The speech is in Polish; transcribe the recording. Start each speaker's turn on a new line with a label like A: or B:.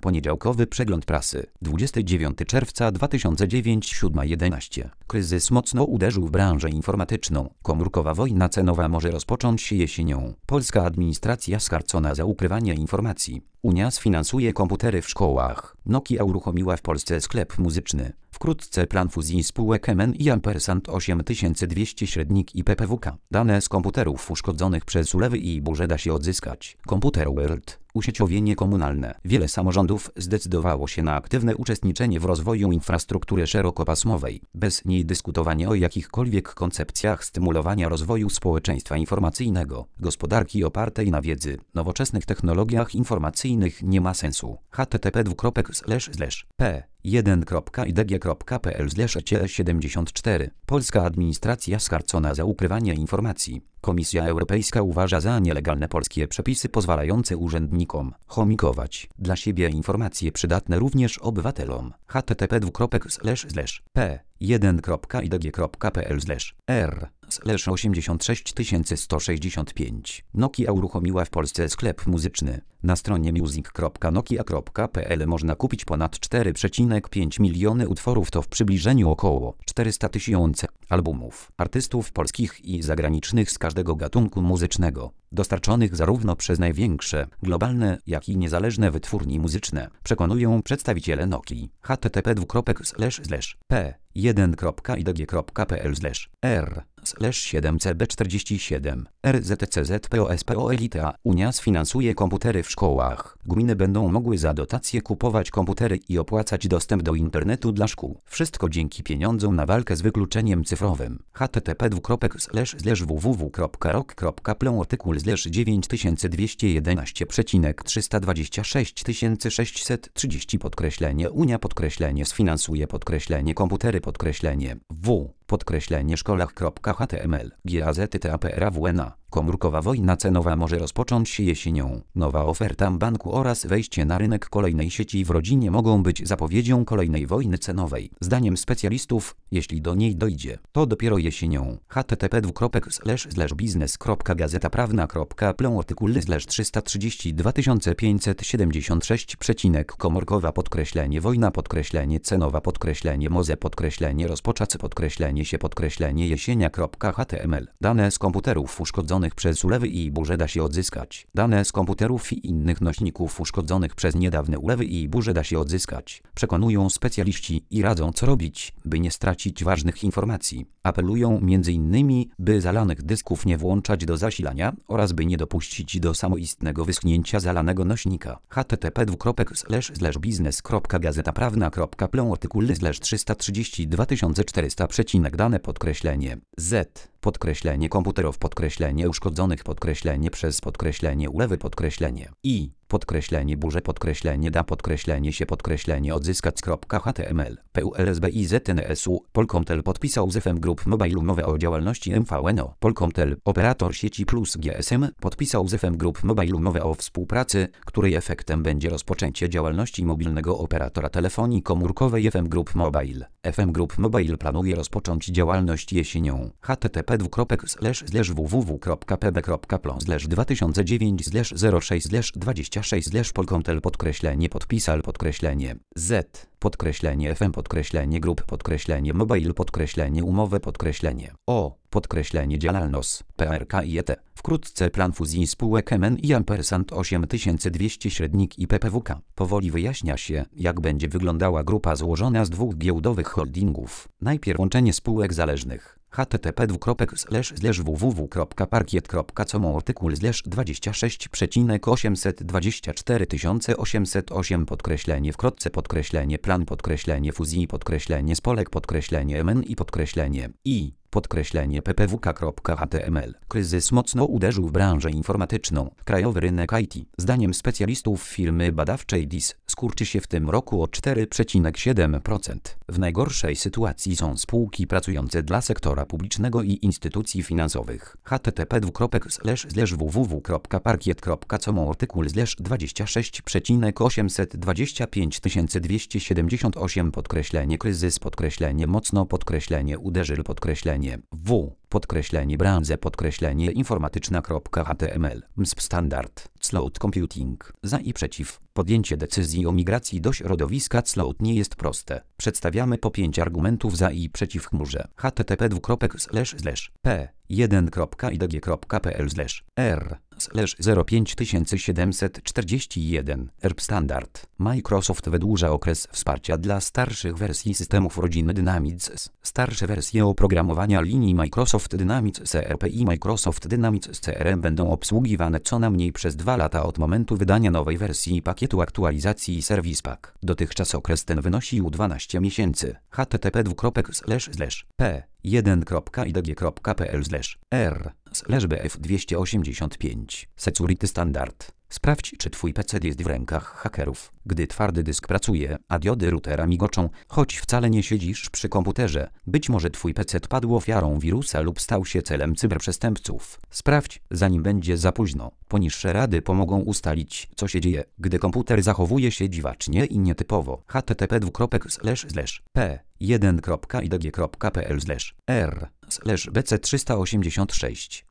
A: Poniedziałkowy przegląd prasy. 29 czerwca 2009 7:11. Kryzys mocno uderzył w branżę informatyczną. Komórkowa wojna cenowa może rozpocząć się jesienią. Polska administracja skarcona za ukrywanie informacji. Unia sfinansuje komputery w szkołach. Nokia uruchomiła w Polsce sklep muzyczny. Wkrótce plan fuzji spółek MN i Ampersand 8200 średnik i PPWK. Dane z komputerów uszkodzonych przez ulewy i burze da się odzyskać. Computer World. Usieciowienie komunalne. Wiele samorządów zdecydowało się na aktywne uczestniczenie w rozwoju infrastruktury szerokopasmowej, bez niej dyskutowanie o jakichkolwiek koncepcjach stymulowania rozwoju społeczeństwa informacyjnego, gospodarki opartej na wiedzy, nowoczesnych technologiach informacyjnych nie ma sensu. http://p1.idg.pl/74. Polska administracja skarcona za ukrywanie informacji. Komisja Europejska uważa za nielegalne polskie przepisy pozwalające urzędnikom chomikować dla siebie informacje przydatne również obywatelom. http://p1.idg.pl/r/86165. Nokia uruchomiła w Polsce sklep muzyczny. Na stronie music.nokia.pl można kupić ponad 4,5 miliony utworów, to w przybliżeniu około 400 000 albumów artystów polskich i zagranicznych z każdego gatunku muzycznego, dostarczonych zarówno przez największe, globalne, jak i niezależne wytwórnie muzyczne, przekonują przedstawiciele Nokii. http://p1.idg.pl/r/7cb47 RZTCZPOSPOLITA. Unia sfinansuje komputery w szkołach. Gminy będą mogły za dotacje kupować komputery i opłacać dostęp do internetu dla szkół. Wszystko dzięki pieniądzom na walkę z wykluczeniem cyfrowym. http://www.rok.pl artykuł /932632630 Unia _sfinansuje _komputery _szkolach.html GAZTAPRAWNA. Komórkowa wojna cenowa może rozpocząć się jesienią. Nowa oferta banku oraz wejście na rynek kolejnej sieci w rodzinie mogą być zapowiedzią kolejnej wojny cenowej. Zdaniem specjalistów, jeśli do niej dojdzie, to dopiero jesienią. http://biznes.gazetaprawna.pl artykuł /332 komórkowa _wojna _cenowa _moze _rozpoczęcie jesienia.html. Dane z komputerów uszkodzonych przez ulewy i burze da się odzyskać. Dane z komputerów i innych nośników uszkodzonych przez niedawne ulewy i burze da się odzyskać. Przekonują specjaliści i radzą, co robić, by nie stracić ważnych informacji. Apelują m.in., by zalanych dysków nie włączać do zasilania oraz by nie dopuścić do samoistnego wyschnięcia zalanego nośnika. http://biznes.gazetaprawna.pl artykuł /332 dane z komputerów uszkodzonych przez ulewy i burze da się odzyskać.html. PULSBIZNSU. Polkomtel podpisał z FM Group Mobile umowę o działalności MVNO. Polkomtel, operator sieci Plus GSM, podpisał z FM Group Mobile umowę o współpracy, której efektem będzie rozpoczęcie działalności mobilnego operatora telefonii komórkowej FM Group Mobile. FM Group Mobile planuje rozpocząć działalność jesienią. http://www.pb.pl/2009/06/26/ Polkomtel _podpisal z FM Group Mobile umowę o działalność PRKIET. Wkrótce plan fuzji spółek MN i Ampersand 8200 średnik i PPWK. Powoli wyjaśnia się, jak będzie wyglądała grupa złożona z dwóch giełdowych holdingów. Najpierw łączenie spółek zależnych. http://www.parkiet.com artykuł /26,824808 wkrótce plan fuzji spolek MN i _PPWK.html. Kryzys mocno uderzył w branżę informatyczną. Krajowy rynek IT, zdaniem specjalistów firmy badawczej DIS, skurczy się w tym roku o 4,7%. W najgorszej sytuacji są spółki pracujące dla sektora publicznego i instytucji finansowych. http://www.parkiet.com artykuł /26,825278 kryzys mocno uderzył www.branże-informatyczna.html MSP Standard Cloud Computing. Za i przeciw. Podjęcie decyzji o migracji do środowiska cloud nie jest proste. Przedstawiamy po 5 argumentów za i przeciw chmurze. http://p1.idg.pl/r/05741 ERP Standard. Microsoft wydłuża okres wsparcia dla starszych wersji systemów rodziny Dynamics. Starsze wersje oprogramowania linii Microsoft Dynamics ERP i Microsoft Dynamics CRM będą obsługiwane co najmniej przez 2 lata od momentu wydania nowej wersji pakietu aktualizacji Service Pack. Dotychczas okres ten wynosił 12 miesięcy. http://p1.idg.pl/r/bf285 Security Standard. Sprawdź, czy twój PC jest w rękach hakerów. Gdy twardy dysk pracuje, a diody routera migoczą, choć wcale nie siedzisz przy komputerze, być może twój PC padł ofiarą wirusa lub stał się celem cyberprzestępców. Sprawdź, zanim będzie za późno. Poniższe rady pomogą ustalić, co się dzieje, gdy komputer zachowuje się dziwacznie i nietypowo. http://p1.idg.pl/r/bc386